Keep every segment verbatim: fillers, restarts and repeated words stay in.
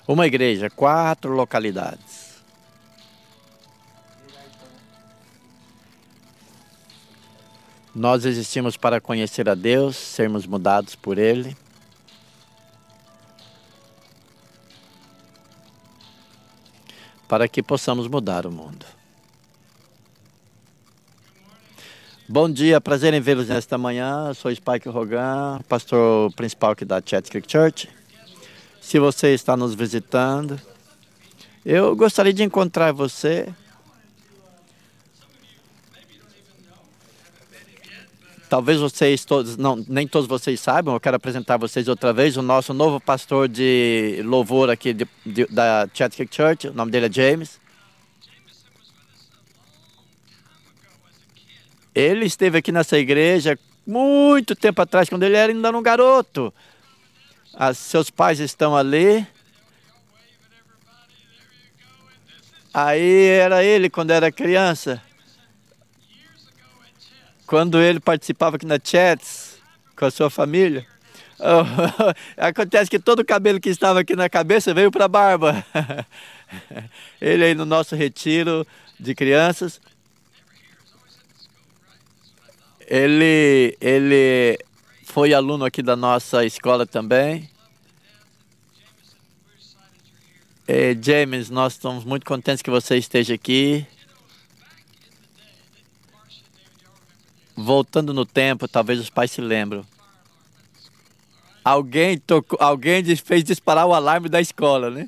Uma igreja, quatro localidades. Nós existimos para conhecer a Deus, sermos mudados por Ele. Para que possamos mudar o mundo. Bom dia, prazer em vê-los nesta manhã. Eu sou Spike Rogan, pastor principal aqui da Chat Creek Church. Se você está nos visitando, eu gostaria de encontrar você. Talvez vocês todos, não, nem todos vocês saibam, eu quero apresentar vocês outra vez, o nosso novo pastor de louvor aqui de, de, da Chat Creek Church, o nome dele é James. Ele esteve aqui nessa igreja muito tempo atrás, quando ele era ainda um garoto. As, seus pais estão ali. Aí era ele quando era criança. Quando ele participava aqui na Chats com a sua família. Oh, acontece que todo o cabelo que estava aqui na cabeça veio para a barba. Ele aí no nosso retiro de crianças. Ele, ele foi aluno aqui da nossa escola também. E, James, nós estamos muito contentes que você esteja aqui. Voltando no tempo, talvez os pais se lembram. Alguém, tocou, alguém fez disparar o alarme da escola, né?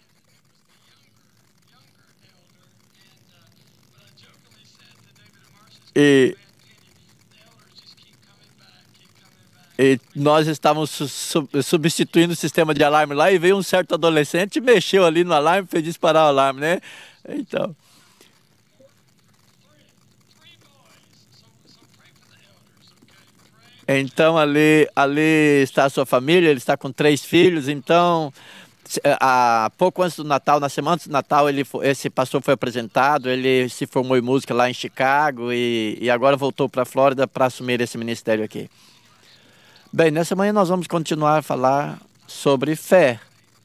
E, e nós estávamos su substituindo o sistema de alarme lá e veio um certo adolescente, mexeu ali no alarme, fez disparar o alarme, né? Então... Então, ali, ali está a sua família, ele está com três filhos. Então, há pouco antes do Natal, na semana antes do Natal, ele, esse pastor foi apresentado, ele se formou em música lá em Chicago e, e agora voltou para a Flórida para assumir esse ministério aqui. Bem, nessa manhã nós vamos continuar a falar sobre fé.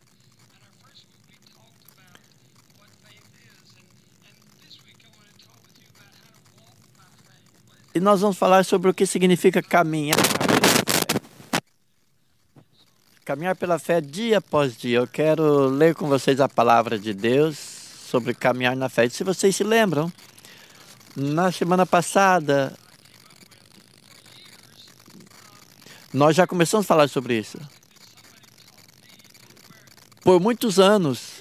E nós vamos falar sobre o que significa caminhar pela fé. Caminhar pela fé dia após dia. Eu quero ler com vocês a palavra de Deus sobre caminhar na fé. E se vocês se lembram, na semana passada, nós já começamos a falar sobre isso. Por muitos anos,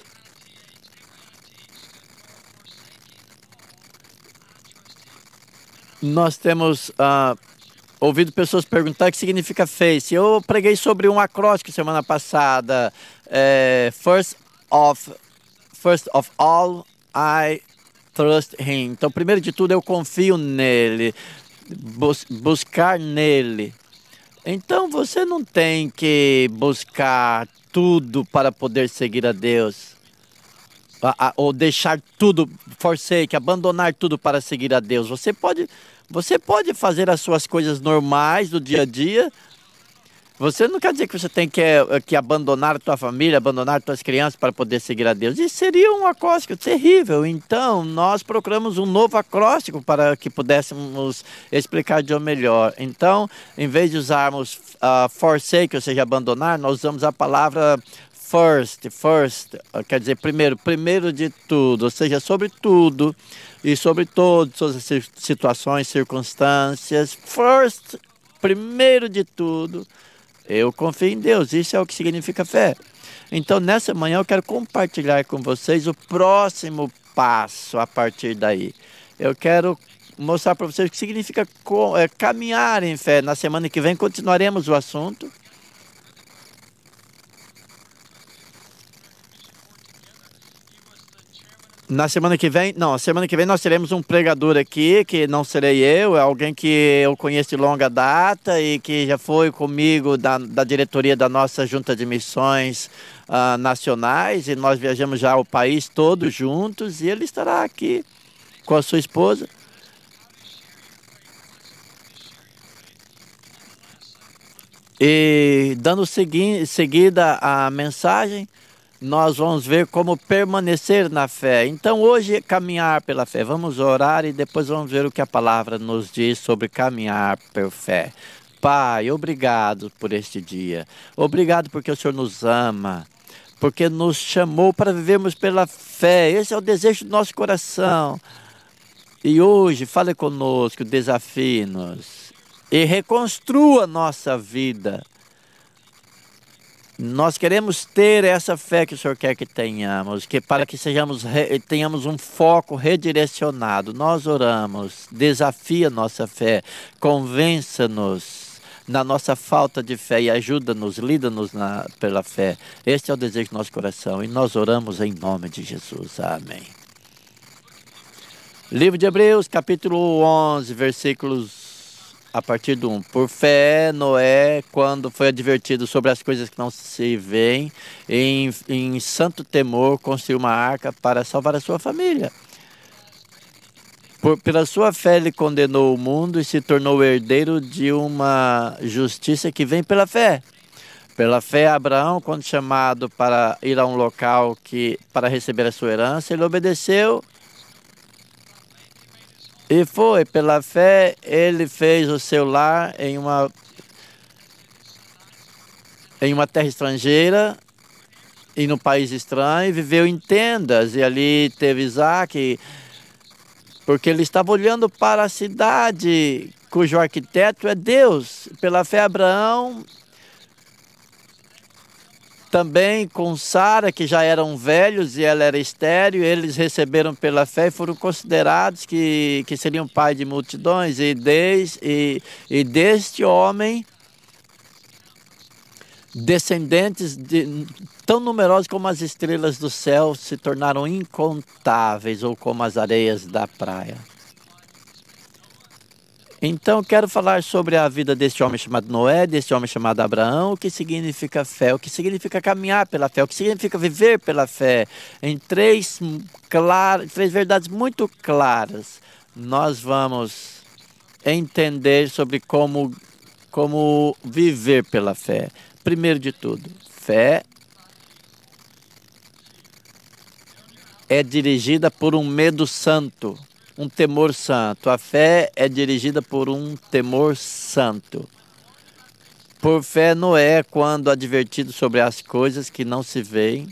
nós temos uh, ouvido pessoas perguntar o que significa faith. Eu preguei sobre um acróstico semana passada. É, first of, first of all, I trust him. Então, primeiro de tudo, eu confio nele. Bus buscar nele. Então, você não tem que buscar tudo para poder seguir a Deus. A, a, ou deixar tudo, forsake, abandonar tudo para seguir a Deus. Você pode, você pode fazer as suas coisas normais do dia a dia. Você não quer dizer que você tem que, que abandonar a tua família, abandonar as tuas crianças para poder seguir a Deus. Isso seria um acróstico terrível. Então, nós procuramos um novo acróstico para que pudéssemos explicar de um melhor. Então, em vez de usarmos uh, forsake, ou seja, abandonar, nós usamos a palavra First, first, quer dizer primeiro, primeiro de tudo, ou seja, sobre tudo e sobre todas as situações, circunstâncias. First, primeiro de tudo, eu confio em Deus, isso é o que significa fé. Então, nessa manhã eu quero compartilhar com vocês o próximo passo a partir daí. Eu quero mostrar para vocês o que significa caminhar em fé. Na semana que vem continuaremos o assunto. Na semana que vem, não, semana que vem nós teremos um pregador aqui, que não serei eu, é alguém que eu conheço de longa data e que já foi comigo da, da diretoria da nossa junta de missões uh, nacionais, e nós viajamos já o país todo juntos, e ele estará aqui com a sua esposa. E dando segui seguida à mensagem, nós vamos ver como permanecer na fé. Então, hoje é caminhar pela fé. Vamos orar e depois vamos ver o que a palavra nos diz sobre caminhar por fé. Pai, obrigado por este dia. Obrigado porque o Senhor nos ama, porque nos chamou para vivermos pela fé. Esse é o desejo do nosso coração. E hoje, fale conosco, desafie-nos e reconstrua nossa vida. Nós queremos ter essa fé que o Senhor quer que tenhamos, que para que sejamos tenhamos um foco redirecionado. Nós oramos, desafia nossa fé, convença-nos na nossa falta de fé e ajuda-nos, lida-nos pela fé. Este é o desejo do nosso coração e nós oramos em nome de Jesus. Amém. Livro de Hebreus, capítulo onze, versículos a partir do um. Por fé, Noé, quando foi advertido sobre as coisas que não se veem, em, em santo temor, construiu uma arca para salvar a sua família. Por, pela sua fé, ele condenou o mundo e se tornou herdeiro de uma justiça que vem pela fé. Pela fé, Abraão, quando chamado para ir a um local que, para receber a sua herança, ele obedeceu. E foi, pela fé, ele fez o seu lar em uma, em uma terra estrangeira e no país estranho, e viveu em tendas, e ali teve Isaac, porque ele estava olhando para a cidade cujo arquiteto é Deus. Pela fé, Abraão, também com Sara, que já eram velhos e ela era estéril, eles receberam pela fé e foram considerados que, que seriam pai de multidões. E, des, e, e deste homem, descendentes de, tão numerosos como as estrelas do céu se tornaram incontáveis, ou como as areias da praia. Então, quero falar sobre a vida deste homem chamado Noé, deste homem chamado Abraão, o que significa fé, o que significa caminhar pela fé, o que significa viver pela fé. Em três, clar, três verdades muito claras, nós vamos entender sobre como, como viver pela fé. Primeiro de tudo, fé é dirigida por um medo santo. Um temor santo. A fé é dirigida por um temor santo. Por fé, Noé, quando advertido sobre as coisas que não se veem,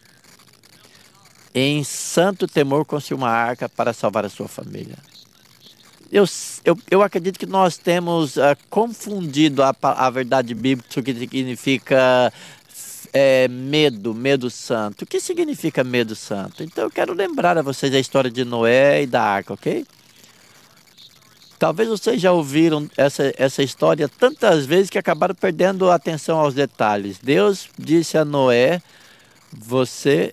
em santo temor construiu uma arca para salvar a sua família. Eu, eu, eu acredito que nós temos uh, confundido a, a verdade bíblica, que significa É, medo, medo santo. O que significa medo santo? Então eu quero lembrar a vocês a história de Noé e da arca, ok? Talvez vocês já ouviram essa, essa história tantas vezes que acabaram perdendo a atenção aos detalhes. Deus disse a Noé: você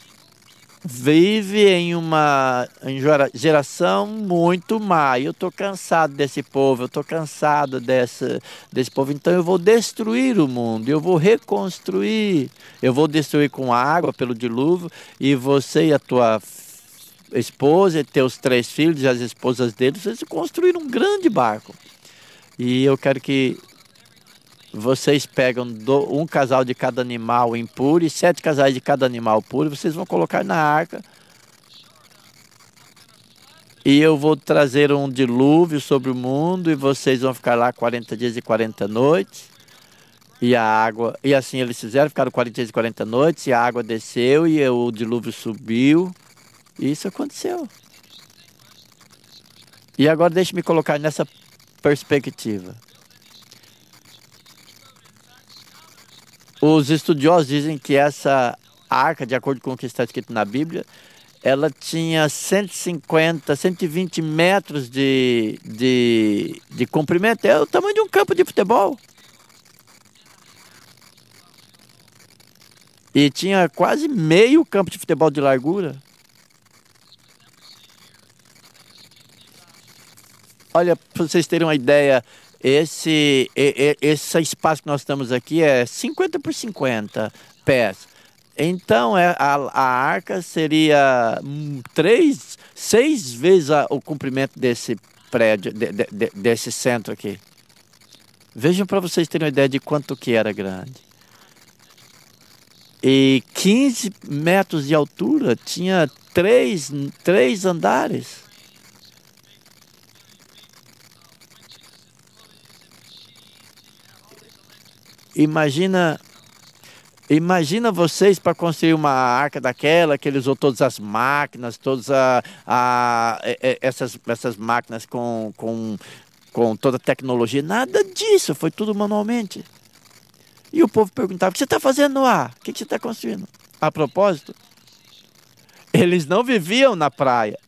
vive em uma em geração muito má. Eu estou cansado desse povo, eu estou cansado dessa, desse povo, então eu vou destruir o mundo, eu vou reconstruir, eu vou destruir com água pelo dilúvio, e você e a tua esposa e teus três filhos e as esposas deles, vocês construíram um grande barco. E eu quero que vocês pegam do, um casal de cada animal impuro e sete casais de cada animal puro, vocês vão colocar na arca. E eu vou trazer um dilúvio sobre o mundo e vocês vão ficar lá quarenta dias e quarenta noites. E a água, e assim eles fizeram, ficaram quarenta dias e quarenta noites, e a água desceu e o dilúvio subiu. E isso aconteceu. E agora deixe-me colocar nessa perspectiva. Os estudiosos dizem que essa arca, de acordo com o que está escrito na Bíblia, ela tinha cento e cinquenta, cento e vinte metros de, de, de comprimento. É o tamanho de um campo de futebol. E tinha quase meio campo de futebol de largura. Olha, para vocês terem uma ideia, esse, esse espaço que nós estamos aqui é cinquenta por cinquenta pés. Então a, a arca seria três, seis vezes a, o comprimento desse prédio, de, de, de, desse centro aqui. Vejam para vocês terem uma ideia de quanto que era grande. e quinze metros de altura, tinha três, três andares. Imagina, imagina vocês para construir uma arca daquela, que ele usou todas as máquinas, todas a, a, e- e- essas, essas máquinas com, com, com toda a tecnologia. Nada disso, foi tudo manualmente. E o povo perguntava: o que você está fazendo no ar? O que que você está construindo? A propósito, eles não viviam na praia.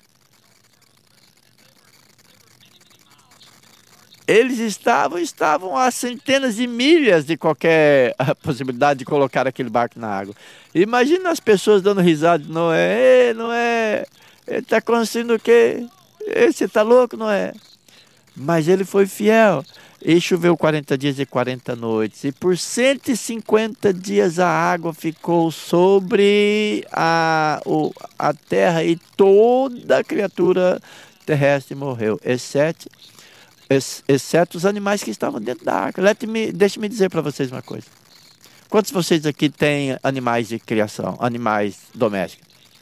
Eles estavam, estavam a centenas de milhas de qualquer ah, possibilidade de colocar aquele barco na água. Imagina as pessoas dando risada de Noé. Ei, Noé, ele está construindo o quê? Ei, você está louco, Noé? Mas ele foi fiel. E choveu quarenta dias e quarenta noites. E por cento e cinquenta dias a água ficou sobre a, o, a terra e toda a criatura terrestre morreu, exceto, ex- exceto os animais que estavam dentro da arca. Let me, deixe-me dizer para vocês uma coisa. Quantos de vocês aqui têm animais de criação, animais domésticos?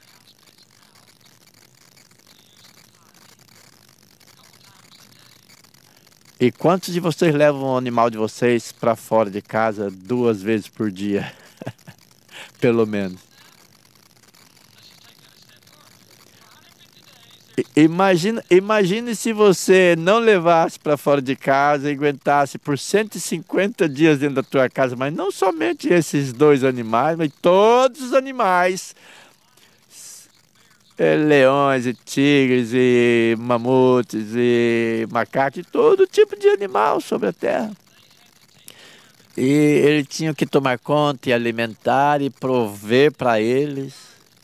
E quantos de vocês levam o animal de vocês para fora de casa duas vezes por dia, pelo menos? I- Imagina, imagine se você não levasse para fora de casa e aguentasse por cento e cinquenta dias dentro da tua casa, mas não somente esses dois animais, mas todos os animais, eh, leões e tigres e mamutes e macacos, e todo tipo de animal sobre a terra. E ele tinha que tomar conta e alimentar e prover para eles.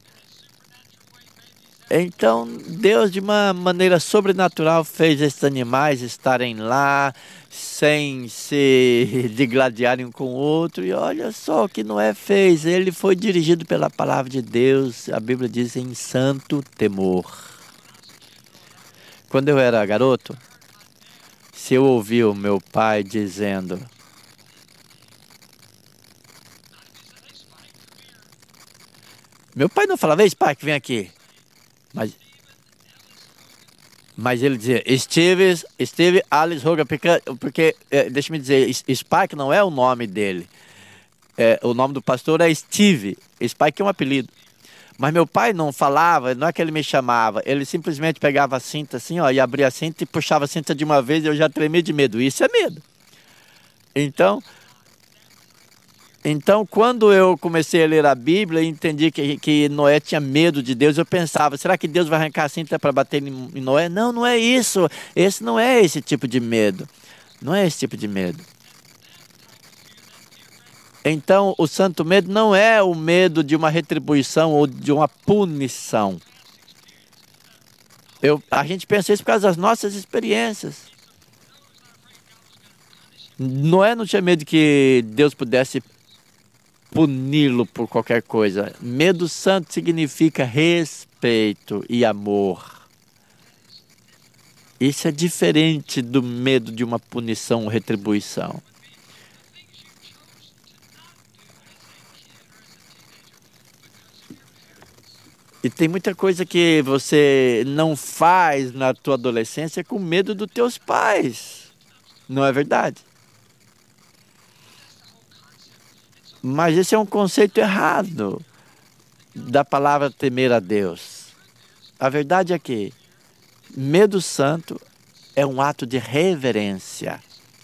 Então, Deus, de uma maneira sobrenatural, fez esses animais estarem lá sem se digladiarem um com o outro. E olha só o que Noé fez. Ele foi dirigido pela palavra de Deus. A Bíblia diz em santo temor. Quando eu era garoto, se eu ouvia o meu pai dizendo: meu pai não falava, ei, Spike, vem aqui. Mas Mas ele dizia Steve, Steve Alice Hogan, porque, porque é, deixa-me dizer, S- Spike não é o nome dele. É, o nome do pastor é Steve. Spike é um apelido. Mas meu pai não falava, não é que ele me chamava, ele simplesmente pegava a cinta assim, ó, e abria a cinta e puxava a cinta de uma vez e eu já tremia de medo. Isso é medo. Então, então quando eu comecei a ler a Bíblia e entendi que, que Noé tinha medo de Deus, eu pensava, será que Deus vai arrancar a cinta para bater em, em Noé? Não, não é isso. Esse não é esse tipo de medo. Não é esse tipo de medo. Então, o santo medo não é o medo de uma retribuição ou de uma punição. Eu, a gente pensa isso por causa das nossas experiências. Noé não tinha medo que Deus pudesse puni-lo por qualquer coisa. Medo santo significa respeito e amor. Isso é diferente do medo de uma punição ou retribuição. E tem muita coisa que você não faz na tua adolescência com medo dos teus pais. Não é verdade? Mas esse é um conceito errado da palavra temer a Deus. A verdade é que medo santo é um ato de reverência.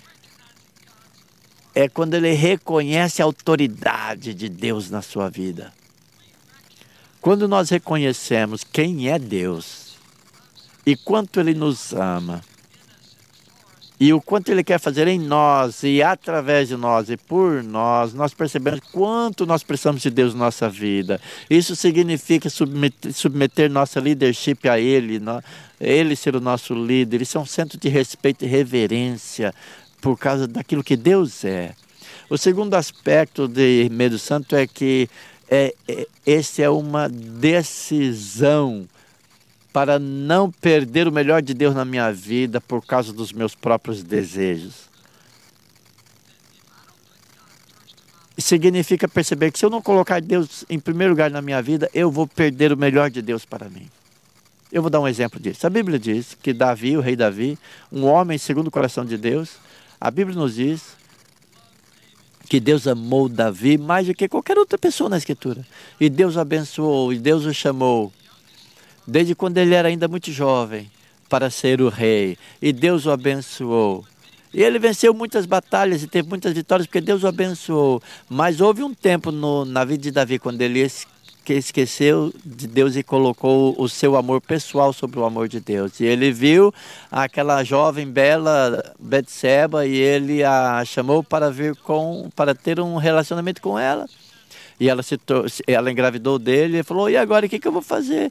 É quando ele reconhece a autoridade de Deus na sua vida. Quando nós reconhecemos quem é Deus e quanto Ele nos ama, e o quanto Ele quer fazer em nós e através de nós e por nós, nós percebemos quanto nós precisamos de Deus na nossa vida. Isso significa submeter, submeter nossa leadership a Ele, no- Ele ser o nosso líder. Isso é um centro de respeito e reverência por causa daquilo que Deus é. O segundo aspecto de medo santo é que é, é, esse é uma decisão para não perder o melhor de Deus na minha vida por causa dos meus próprios desejos. significa perceber que se eu não colocar Deus em primeiro lugar na minha vida, eu vou perder o melhor de Deus para mim. Eu vou dar um exemplo disso. A Bíblia diz que Davi, o rei Davi, um homem segundo o coração de Deus, a Bíblia nos diz que Deus amou Davi mais do que qualquer outra pessoa na Escritura. E Deus o abençoou, e Deus o chamou, desde quando ele era ainda muito jovem, para ser o rei. E Deus o abençoou. E ele venceu muitas batalhas e teve muitas vitórias, porque Deus o abençoou. Mas houve um tempo no, na vida de Davi, quando ele es, que esqueceu de Deus e colocou o seu amor pessoal sobre o amor de Deus. E ele viu aquela jovem bela Betseba e ele a chamou para vir com, para ter um relacionamento com ela. E ela, se, ela engravidou dele e falou, e agora o que, que eu vou fazer?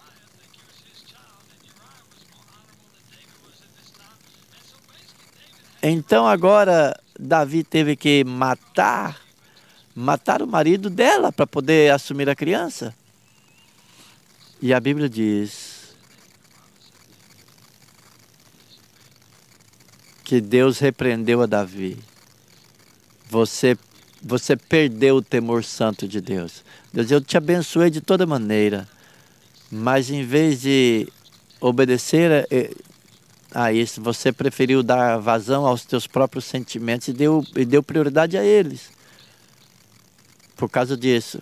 Então agora Davi teve que matar, matar o marido dela para poder assumir a criança. E a Bíblia diz que Deus repreendeu a Davi. Você, você perdeu o temor santo de Deus. Deus, eu te abençoei de toda maneira, mas em vez de obedecer a isso, você preferiu dar vazão aos teus próprios sentimentos e deu, e deu prioridade a eles. Por causa disso,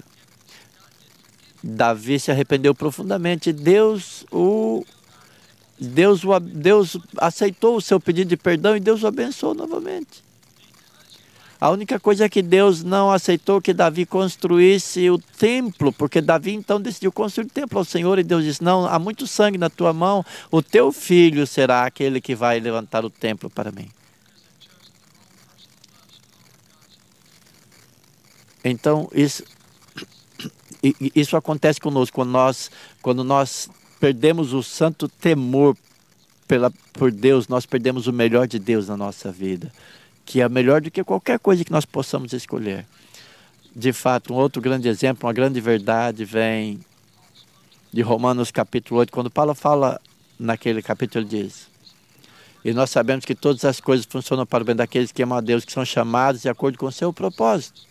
Davi se arrependeu profundamente. Deus o, Deus o Deus aceitou o seu pedido de perdão e Deus o abençoou novamente. A única coisa é que Deus não aceitou que Davi construísse o templo, porque Davi então decidiu construir o templo ao Senhor e Deus disse, não, há muito sangue na tua mão, o teu filho será aquele que vai levantar o templo para mim. Então, isso, isso acontece conosco, quando nós, quando nós perdemos o santo temor pela, por Deus, nós perdemos o melhor de Deus na nossa vida, que é melhor do que qualquer coisa que nós possamos escolher. De fato, um outro grande exemplo, uma grande verdade vem de Romanos capítulo oito, quando Paulo fala naquele capítulo, ele diz, e nós sabemos que todas as coisas funcionam para o bem daqueles que amam a Deus, que são chamados de acordo com o seu propósito.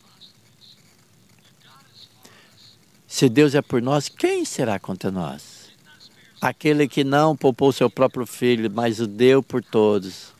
Se Deus é por nós, quem será contra nós? Aquele que não poupou o seu próprio filho, mas o deu por todos.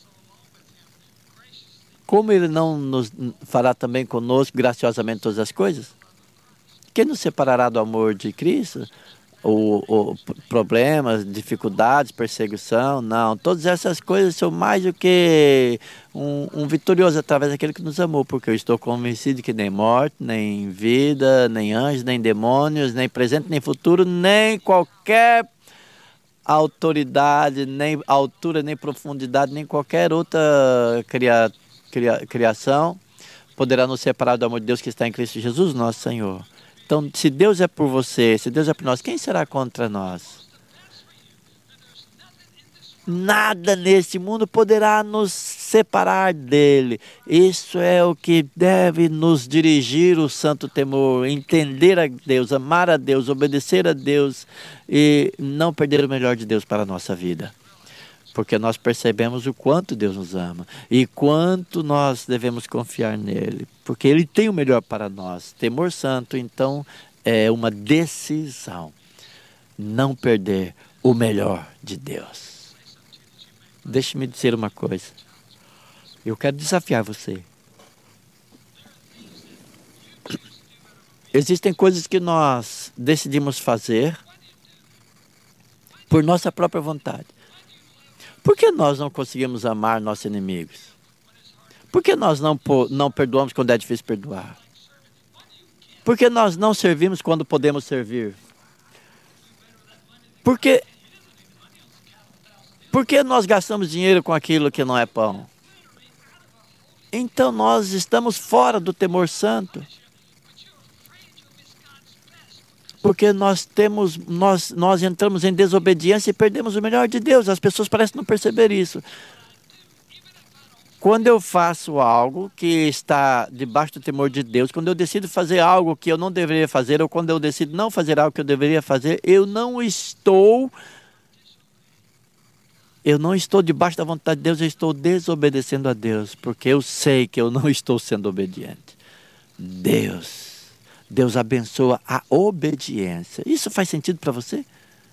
Como ele não nos fará também conosco graciosamente todas as coisas? Quem nos separará do amor de Cristo? O, o, problemas, dificuldades, perseguição? Não, todas essas coisas são mais do que um, um vitorioso através daquele que nos amou, porque eu estou convencido que nem morte, nem vida, nem anjos, nem demônios, nem presente, nem futuro, nem qualquer autoridade, nem altura, nem profundidade, nem qualquer outra criatura, Cria, criação, poderá nos separar do amor de Deus que está em Cristo Jesus, nosso Senhor. Então, se Deus é por você, se Deus é por nós, quem será contra nós? Nada nesse mundo poderá nos separar dele. Isso é o que deve nos dirigir o santo temor, entender a Deus, amar a Deus, obedecer a Deus e não perder o melhor de Deus para a nossa vida. Porque nós percebemos o quanto Deus nos ama e quanto nós devemos confiar nele, porque ele tem o melhor para nós. Temor santo, então, é uma decisão, não perder o melhor de Deus. Deixe-me dizer uma coisa, eu quero desafiar você. Existem coisas que nós decidimos fazer por nossa própria vontade. Por que nós não conseguimos amar nossos inimigos? Por que nós não, não perdoamos quando é difícil perdoar? Por que nós não servimos quando podemos servir? Por que, por que nós gastamos dinheiro com aquilo que não é pão? Então nós estamos fora do temor santo. Porque nós temos, nós, nós entramos em desobediência e perdemos o melhor de Deus. As pessoas parecem não perceber isso. Quando eu faço algo que está debaixo do temor de Deus, quando eu decido fazer algo que eu não deveria fazer, ou quando eu decido não fazer algo que eu deveria fazer, eu não estou, eu não estou debaixo da vontade de Deus, eu estou desobedecendo a Deus, porque eu sei que eu não estou sendo obediente. Deus. Deus abençoa a obediência. Isso faz sentido para você?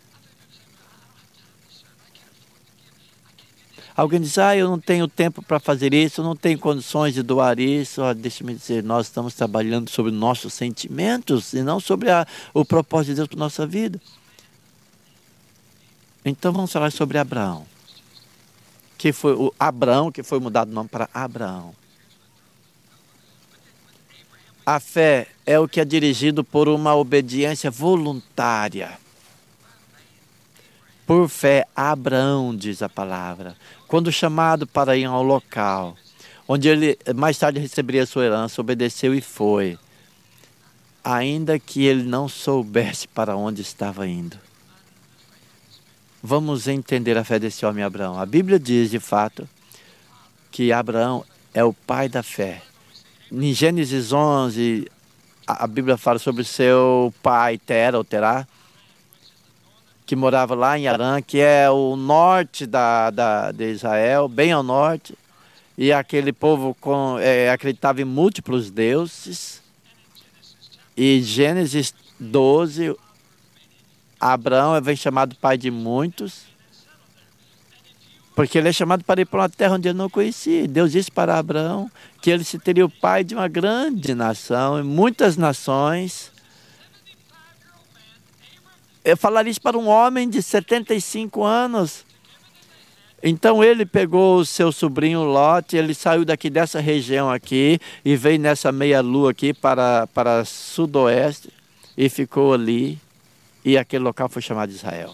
Alguém diz, ah, eu não tenho tempo para fazer isso, eu não tenho condições de doar isso. Ah, deixa-me dizer, nós estamos trabalhando sobre nossos sentimentos e não sobre a, o propósito de Deus para a nossa vida. Então vamos falar sobre Abraão. Que foi o Abraão, que foi mudado o nome para Abraão. A fé é o que é dirigido por uma obediência voluntária. Por fé, Abraão, diz a palavra, quando chamado para ir ao local, onde ele mais tarde receberia sua herança, obedeceu e foi, ainda que ele não soubesse para onde estava indo. Vamos entender a fé desse homem Abraão. A Bíblia diz, de fato, que Abraão é o pai da fé. Em Gênesis onze, a Bíblia fala sobre seu pai Tera, ou Terá, que morava lá em Harã, que é o norte da, da, de Israel, bem ao norte. E aquele povo com, é, acreditava em múltiplos deuses. E Gênesis doze, Abraão vem chamado pai de muitos, porque ele é chamado para ir para uma terra onde ele não conhecia. Deus disse para Abraão que ele se teria o pai de uma grande nação, e muitas nações. Eu falaria isso para um homem de setenta e cinco anos. Então ele pegou o seu sobrinho Lot, ele saiu daqui dessa região aqui e veio nessa meia-lua aqui para, para sudoeste e ficou ali. E aquele local foi chamado de Israel.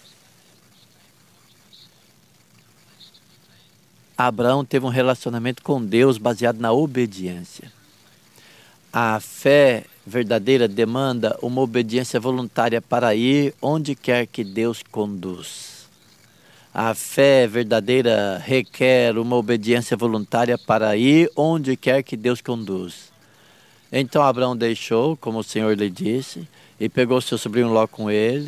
Abraão teve um relacionamento com Deus baseado na obediência. A fé verdadeira demanda uma obediência voluntária para ir onde quer que Deus conduz. A fé verdadeira requer uma obediência voluntária para ir onde quer que Deus conduz. Então Abraão deixou, como o Senhor lhe disse, e pegou seu sobrinho Ló com ele.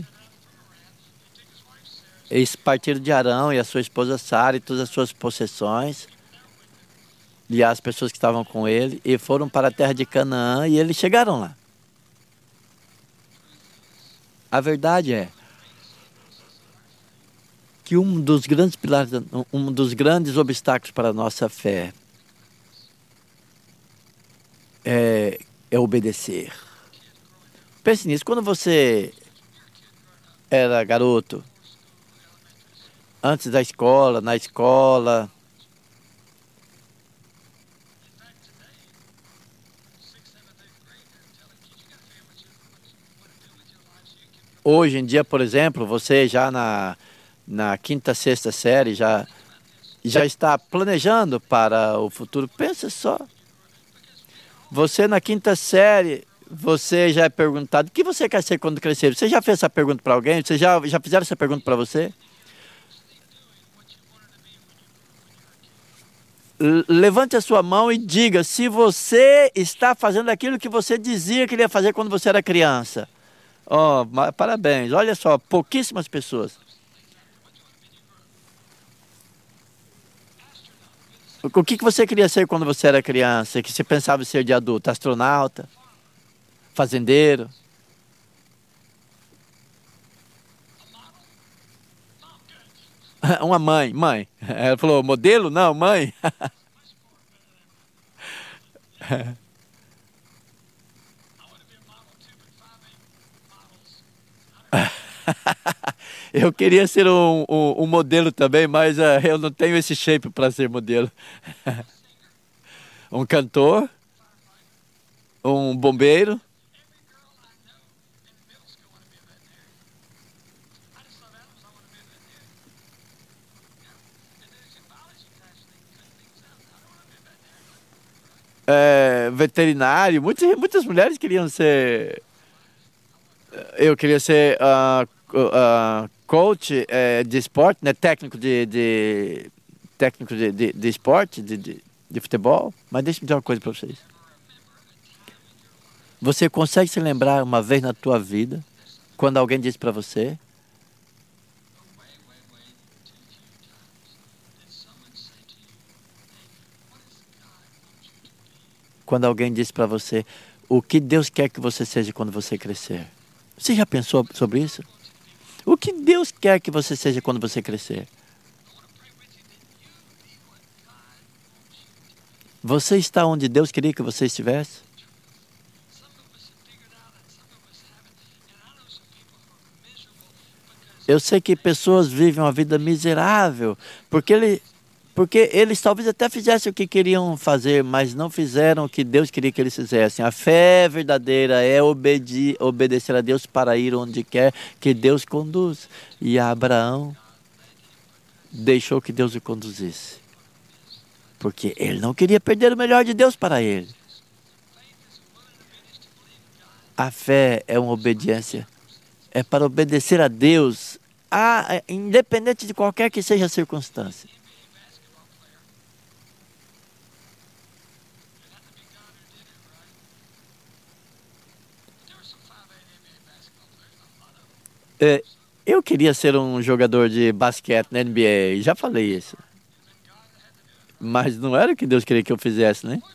Eles partiram de Harã e a sua esposa Sara e todas as suas possessões, e as pessoas que estavam com ele, e foram para a terra de Canaã, e eles chegaram lá. A verdade é que um dos grandes pilares, um dos grandes obstáculos para a nossa fé é, é obedecer. Pense nisso, quando você era garoto, antes da escola, na escola, hoje em dia, por exemplo, você já na, na quinta, sexta série já, já está planejando para o futuro. Pensa só. Você na quinta série, você já é perguntado, o que você quer ser quando crescer? Você já fez essa pergunta para alguém? Você já, já fizeram essa pergunta para você? L- Levante a sua mão e diga se você está fazendo aquilo que você dizia que iria fazer quando você era criança. Oh, ma- parabéns. Olha só, pouquíssimas pessoas. O que que você queria ser quando você era criança? Que você pensava em ser de adulto? Astronauta? Fazendeiro? Uma mãe, mãe. Ela falou, modelo? Não, mãe. Eu queria ser um, um, um modelo também, mas eh, eu não tenho esse shape para ser modelo. Um cantor? Um bombeiro? Eh, veterinário? Muitas, muitas mulheres queriam ser. Eu queria ser ah, co- ah, coach eh, de esporte, né? Técnico de, de técnico de, de, de esporte, de, de, de futebol. Mas deixa eu dizer uma coisa para vocês. Você consegue se lembrar uma vez na tua vida quando alguém disse para você: Quando alguém diz para você o que Deus quer que você seja quando você crescer. Você já pensou sobre isso? O que Deus quer que você seja quando você crescer? Você está onde Deus queria que você estivesse? Eu sei que pessoas vivem uma vida miserável, porque, ele, porque eles talvez até fizessem o que queriam fazer, mas não fizeram o que Deus queria que eles fizessem. A fé verdadeira é obedi, obedecer a Deus para ir onde quer que Deus conduz. E Abraão deixou que Deus o conduzisse, porque ele não queria perder o melhor de Deus para ele. A fé é uma obediência, é para obedecer a Deus, a, independente de qualquer que seja a circunstância. É, eu queria ser um jogador de basquete na N B A, já falei isso. Mas não era o que Deus queria que eu fizesse, né?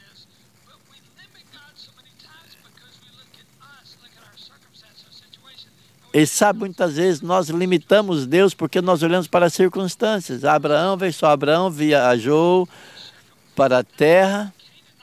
E sabe, muitas vezes nós limitamos Deus porque nós olhamos para as circunstâncias. Abraão veio só, Abraão viajou para a terra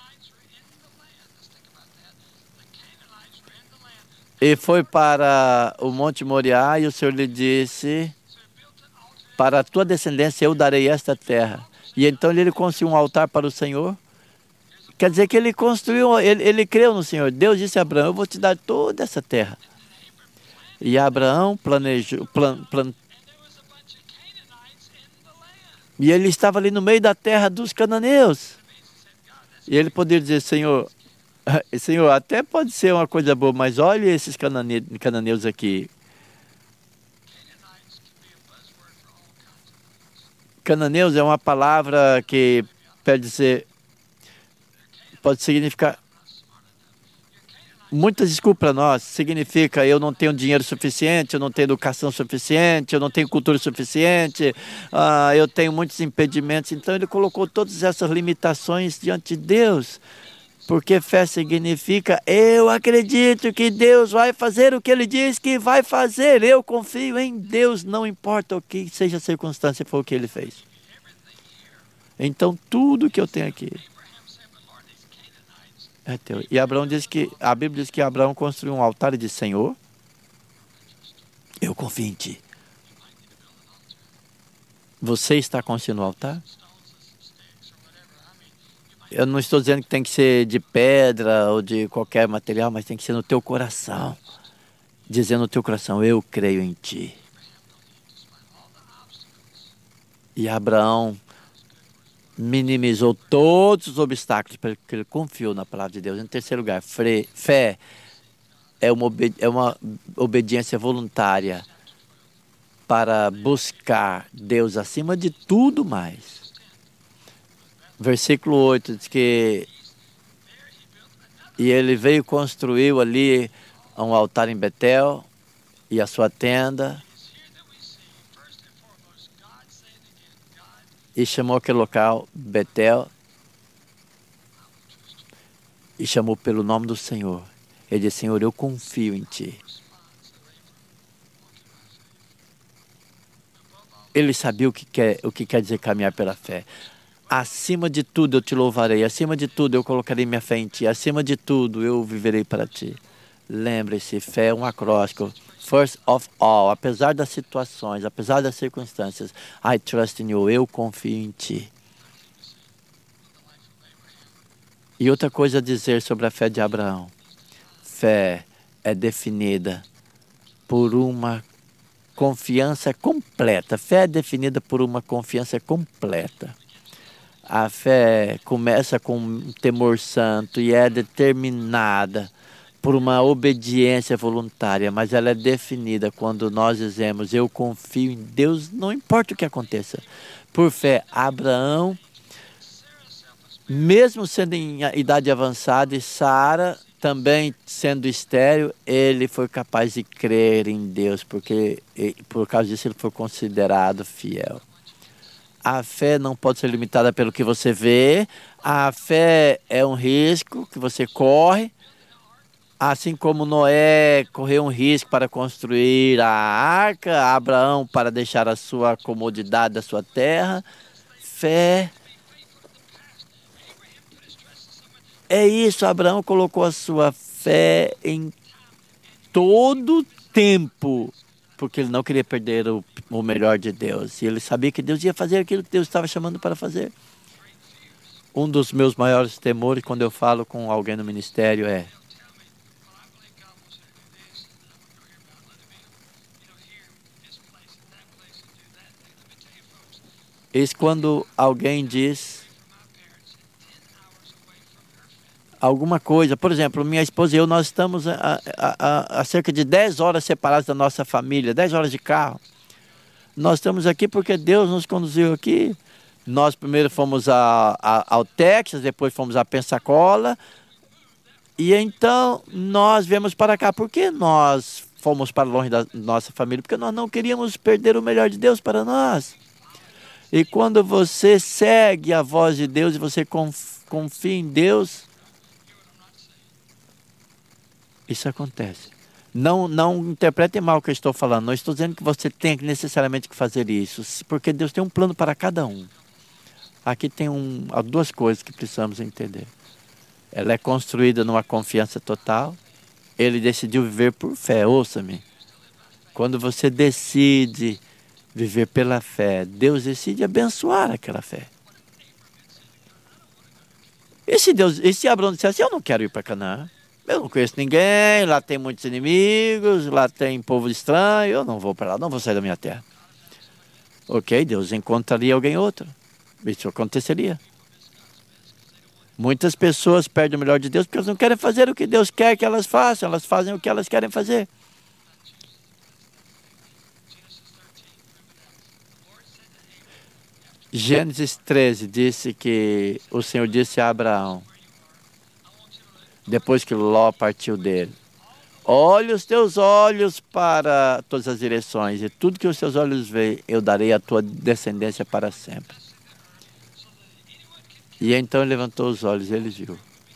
e foi para o Monte Moriá e o Senhor lhe disse, para a tua descendência eu darei esta terra. E então ele construiu um altar para o Senhor. Quer dizer que ele construiu, ele, ele creu no Senhor. Deus disse a Abraão, eu vou te dar toda essa terra. E Abraão planejou, plan, plan, e ele estava ali no meio da terra dos cananeus. E ele poderia dizer, Senhor, Senhor, até pode ser uma coisa boa, mas olha esses canane, cananeus aqui. Cananeus é uma palavra que pode dizer, pode significar muitas desculpas para nós, significa eu não tenho dinheiro suficiente, eu não tenho educação suficiente, eu não tenho cultura suficiente, uh, eu tenho muitos impedimentos. Então ele colocou todas essas limitações diante de Deus, porque fé significa eu acredito que Deus vai fazer o que Ele diz que vai fazer, eu confio em Deus, não importa o que seja a circunstância, foi o que Ele fez. Então tudo que eu tenho aqui é teu. E Abraão diz que, a Bíblia diz que Abraão construiu um altar e disse, Senhor, eu confio em Ti. Você está construindo um altar? Eu não estou dizendo que tem que ser de pedra ou de qualquer material, mas tem que ser no teu coração. Dizendo no teu coração, eu creio em Ti. E Abraão minimizou todos os obstáculos porque ele confiou na palavra de Deus. Em terceiro lugar, fé é uma, é uma obediência voluntária para buscar Deus acima de tudo mais. Versículo oito diz que e ele veio e construiu ali um altar em Betel e a sua tenda e chamou aquele local Betel e chamou pelo nome do Senhor. Ele disse, Senhor, eu confio em Ti. Ele sabia o que quer, o que quer dizer caminhar pela fé. Acima de tudo eu te louvarei, acima de tudo eu colocarei minha fé em Ti, acima de tudo eu viverei para Ti. Lembre-se, fé é um acróstico. First of all, apesar das situações, apesar das circunstâncias, I trust in you, eu confio em Ti. E outra coisa a dizer sobre a fé de Abraão. Fé é definida por uma confiança completa. Fé é definida por uma confiança completa. A fé começa com um temor santo e é determinada por uma obediência voluntária, mas ela é definida quando nós dizemos, eu confio em Deus, não importa o que aconteça. Por fé, Abraão, mesmo sendo em idade avançada, e Sara também sendo estéril, ele foi capaz de crer em Deus, porque por causa disso ele foi considerado fiel. A fé não pode ser limitada pelo que você vê. A fé é um risco que você corre. Assim como Noé correu um risco para construir a arca, Abraão para deixar a sua comodidade da sua terra. Fé é isso. Abraão colocou a sua fé em todo tempo, porque ele não queria perder o, o melhor de Deus. E ele sabia que Deus ia fazer aquilo que Deus estava chamando para fazer. Um dos meus maiores temores quando eu falo com alguém no ministério é: eis quando alguém diz alguma coisa. Por exemplo, minha esposa e eu, nós estamos a, a, a, a cerca de dez horas separados da nossa família, dez horas de carro. Nós estamos aqui porque Deus nos conduziu aqui. Nós primeiro fomos a, a, ao Texas, depois fomos a Pensacola. E então nós viemos para cá. Por que nós fomos para longe da nossa família? Porque nós não queríamos perder o melhor de Deus para nós. E quando você segue a voz de Deus e você confia em Deus, isso acontece. Não, não interpretem mal o que eu estou falando. Não estou dizendo que você tem necessariamente que fazer isso, porque Deus tem um plano para cada um. Aqui tem um, duas coisas que precisamos entender. Ela é construída numa confiança total. Ele decidiu viver por fé. Ouça-me. Quando você decide viver pela fé, Deus decide abençoar aquela fé. E se, Deus, e se Abraão dissesse: eu não quero ir para Canaã, eu não conheço ninguém, lá tem muitos inimigos, lá tem povo estranho, eu não vou para lá, não vou sair da minha terra. Ok, Deus encontraria alguém outro. Isso aconteceria. Muitas pessoas perdem o melhor de Deus porque elas não querem fazer o que Deus quer que elas façam, elas fazem o que elas querem fazer. Gênesis treze disse que o Senhor disse a Abraão, depois que Ló partiu dele: olhe os teus olhos para todas as direções, e tudo que os teus olhos veem, eu darei à tua descendência para sempre. E então ele levantou os olhos e ele viu.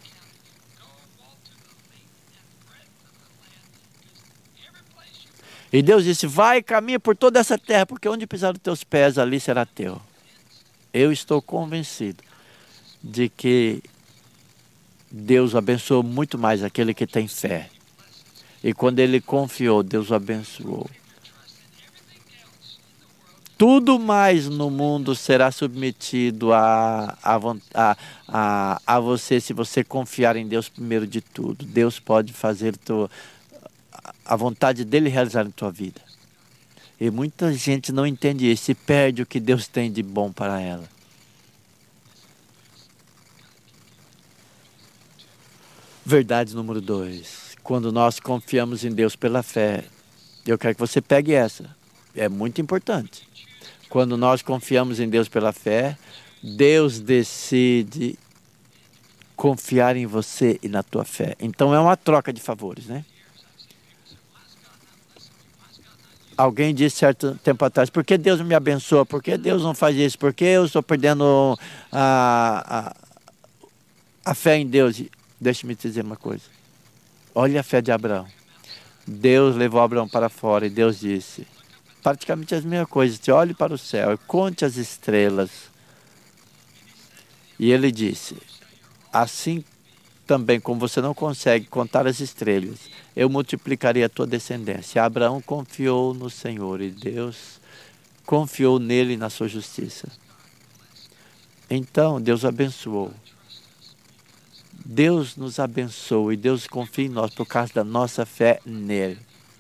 E Deus disse: vai e caminha por toda essa terra, porque onde pisar os teus pés, ali será teu. Eu estou convencido de que Deus abençoou muito mais aquele que tem fé. E quando ele confiou, Deus o abençoou. Tudo mais no mundo será submetido a, a, a, a, a você, se você confiar em Deus primeiro de tudo. Deus pode fazer tu, a vontade dele realizar em tua vida. E muita gente não entende isso e perde o que Deus tem de bom para ela. Verdade número dois. Quando nós confiamos em Deus pela fé, eu quero que você pegue essa. É muito importante. Quando nós confiamos em Deus pela fé, Deus decide confiar em você e na tua fé. Então é uma troca de favores, né? Alguém disse certo tempo atrás: por que Deus não me abençoa? Por que Deus não faz isso? Por que eu estou perdendo a, a, a fé em Deus? Deixe-me te dizer uma coisa. Olha a fé de Abraão. Deus levou Abraão para fora e Deus disse praticamente as mesmas coisas: olhe para o céu e conte as estrelas. E ele disse: assim também como você não consegue contar as estrelas, eu multiplicarei a tua descendência. Abraão confiou no Senhor e Deus confiou nele e na sua justiça. Então Deus abençoou. Deus nos abençoa e Deus confia em nós por causa da nossa fé nele.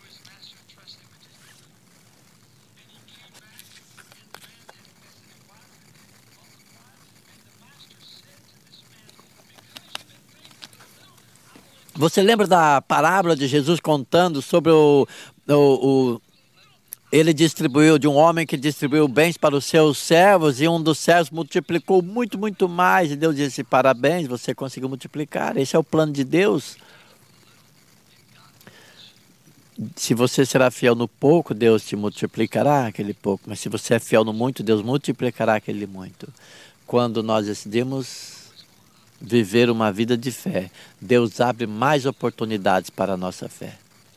Você lembra da parábola de Jesus contando sobre o, o, o ele distribuiu, de um homem que distribuiu bens para os seus servos, e um dos servos multiplicou muito, muito mais, e Deus disse: parabéns, você conseguiu multiplicar. Esse é o plano de Deus. Se você será fiel no pouco, Deus te multiplicará aquele pouco. Mas se você é fiel no muito, Deus multiplicará aquele muito. Quando nós decidimos viver uma vida de fé, Deus abre mais oportunidades para a nossa fé.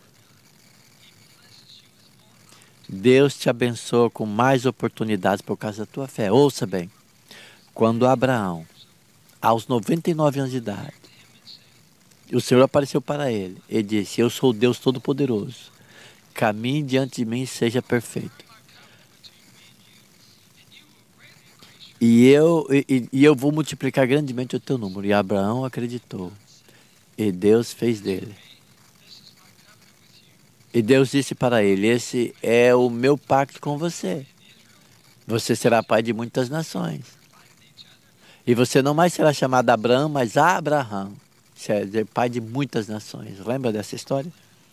Deus te abençoa com mais oportunidades por causa da tua fé. Ouça bem, quando Abraão, aos noventa e nove anos de idade, o Senhor apareceu para ele e disse: eu sou o Deus Todo-Poderoso, caminhe diante de mim e seja perfeito. E eu, e, e eu vou multiplicar grandemente o teu número. E Abraão acreditou. E Deus fez dele. E Deus disse para ele: esse é o meu pacto com você. Você será pai de muitas nações. E você não mais será chamado Abraão, mas Abraham. Você é pai de muitas nações. Lembra dessa história?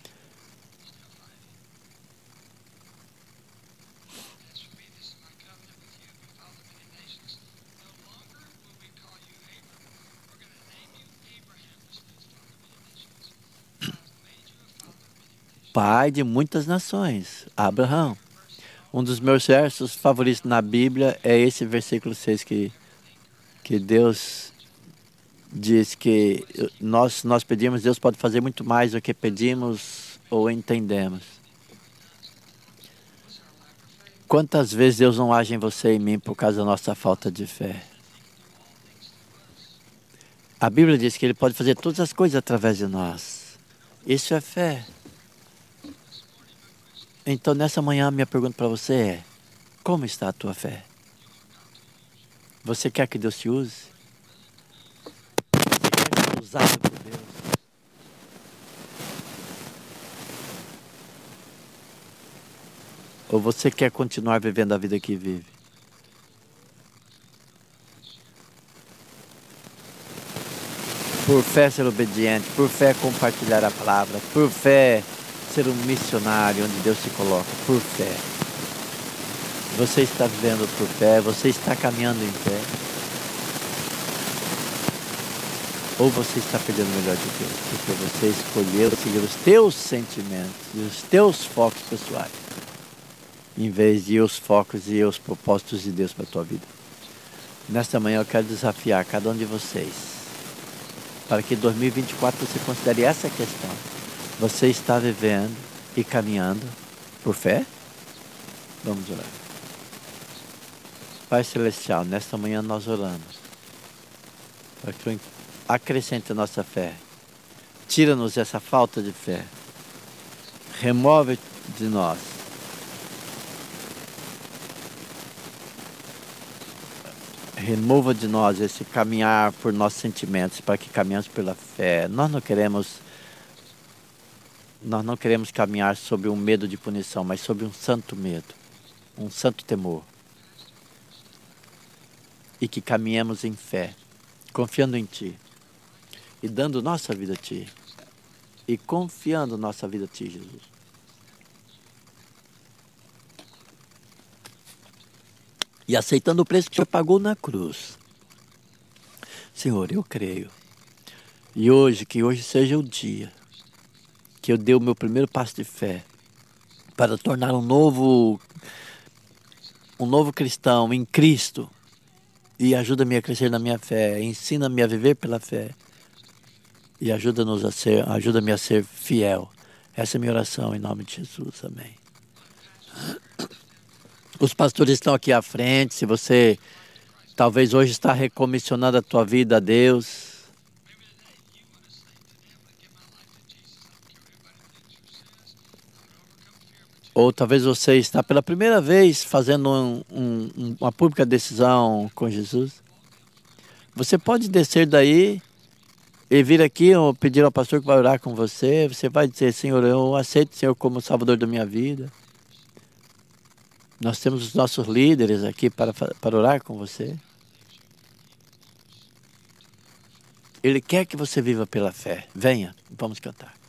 Pai de muitas nações, Abraão. Um dos meus versos favoritos na Bíblia é esse versículo seis que, que Deus diz que nós, nós pedimos, Deus pode fazer muito mais do que pedimos ou entendemos. Quantas vezes Deus não age em você e em mim por causa da nossa falta de fé? A Bíblia diz que Ele pode fazer todas as coisas através de nós. Isso é fé. Então, nessa manhã, minha pergunta para você é: como está a tua fé? Você quer que Deus te use? Você quer ser usado por Deus? Ou você quer continuar vivendo a vida que vive? Por fé ser obediente, por fé compartilhar a palavra, por fé ser um missionário onde Deus te coloca, por fé. Você está vivendo por fé, você está caminhando em fé. Ou você está perdendo o melhor de Deus, porque você escolheu seguir os teus sentimentos e os teus focos pessoais, em vez de os focos e os propósitos de Deus para a tua vida. Nesta manhã eu quero desafiar cada um de vocês, para que em dois mil e vinte e quatro você considere essa questão. Você está vivendo e caminhando por fé? Vamos orar. Pai Celestial, nesta manhã nós oramos para que tu acrescente a nossa fé. Tira-nos essa falta de fé. Remove de nós remova de nós esse caminhar por nossos sentimentos, para que caminhemos pela fé. Nós não queremos nós não queremos caminhar sobre um medo de punição, mas sobre um santo medo, um santo temor. E que caminhemos em fé, confiando em Ti e dando nossa vida a Ti e confiando nossa vida a Ti, Jesus. E aceitando o preço que o Senhor pagou na cruz. Senhor, eu creio. E hoje, que hoje seja o dia que eu dei o meu primeiro passo de fé para tornar um novo, um novo cristão em Cristo. E ajuda-me a crescer na minha fé, ensina-me a viver pela fé. E ajuda-nos a ser, ajuda-me a ser fiel. Essa é a minha oração em nome de Jesus. Amém. Os pastores estão aqui à frente. Se você talvez hoje está recomissionando a tua vida a Deus, ou talvez você está pela primeira vez fazendo um, um, uma pública decisão com Jesus, você pode descer daí e vir aqui ou pedir ao pastor que vai orar com você. Você vai dizer: Senhor, eu aceito o Senhor como Salvador da minha vida. Nós temos os nossos líderes aqui para, para orar com você. Ele quer que você viva pela fé. Venha, vamos cantar.